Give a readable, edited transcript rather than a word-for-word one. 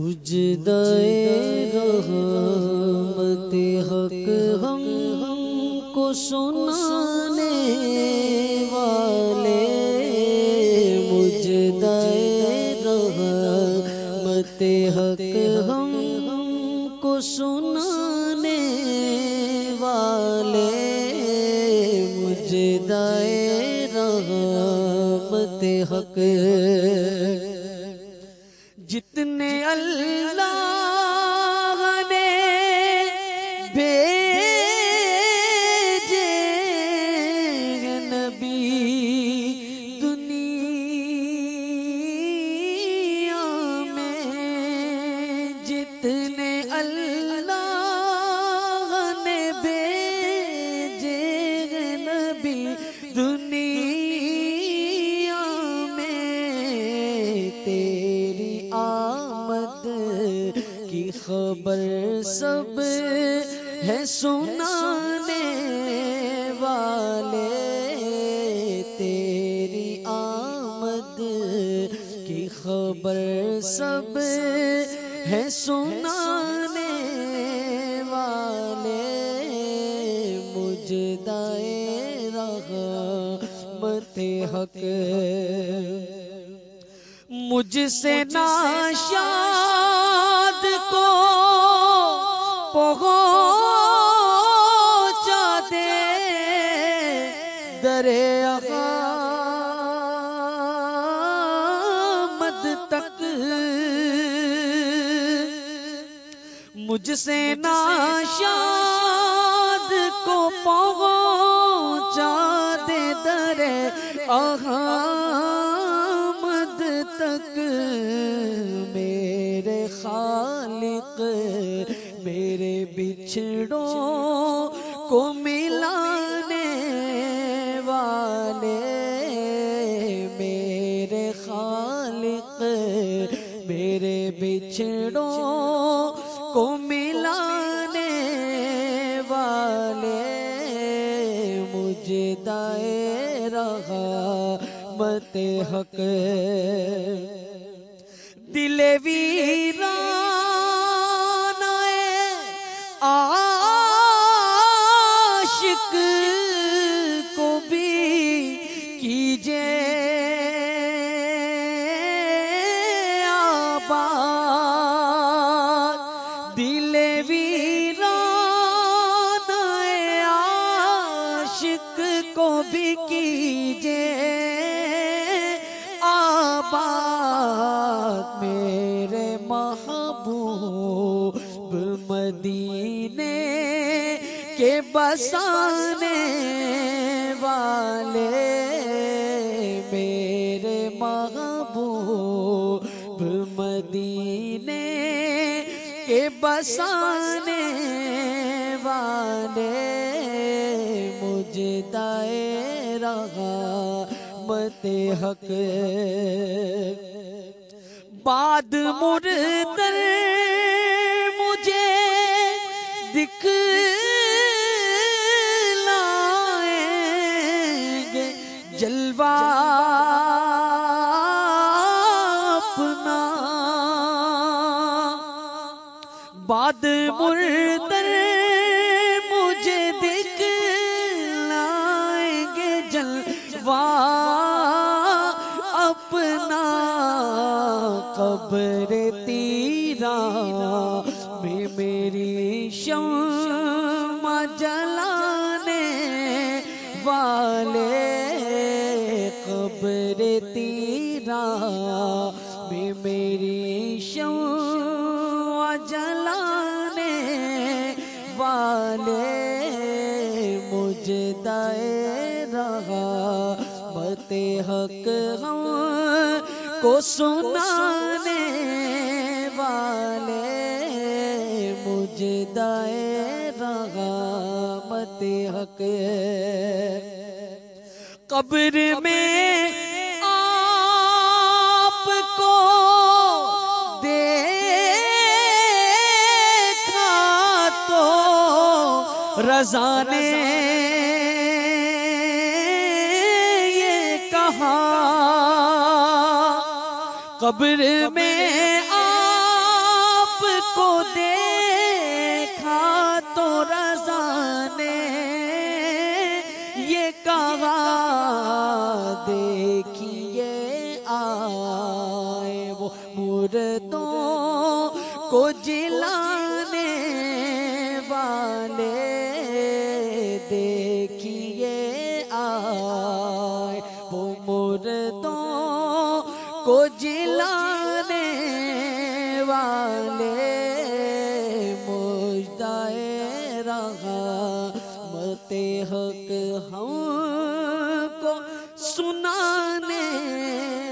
سجدۂ رحمت حق ہم کو سنانے والے، سجدۂ رحمت حق ہم کو سنانے والے، سجدۂ رحمت حق جتنے اللہ نے بھیجے نبی دنیا میں، جتنے اللہ نے بھیجے نبی دنیا میں، تیری آمد کی خبر سب ہے سنانے والے، تیری آمد کی خبر سب ہے سنانے والے، سجدۂ رحمت حق مجھ سے ناشاد کو پہنچا دے در احمد تک، مجھ سے ناشاد کو پہنچا دے در احمد تک، میرے خالق میرے بچھڑوں کو ملانے والے، میرے خالق میرے بچھڑوں کو ملانے والے، سجدۂ رحمت حق دل ویران عاشق کو بھی کیجے آباد، دل ویران عاشق کو بھی کیجے آباد، میرے محبوب مدینے کے بسانے والے، میرے محبوب مدینے کے بسانے والے، سجدۂ رحمت حق بعد مردر مجھے دکھلائیں گے جلوہ اپنا، بعد مردر مجھے دکھلائیں گے جلوہ اپنا، قبر تیرا میں میری شمع جلانے والے، قبر تیرا میں میری شمع جلانے والے، سجدۂ رحمت حق ہم کو سنانے والے، سجدۂ رحمت حق قبر میں آپ کو دیکھا تو رضا نے یہ کہا، قبر میں آپ مردوں کو جلانے والے دیکھیے آئے، وہ مردوں کو جلانے والے مجدائے رحمت حق ہم کو سنانے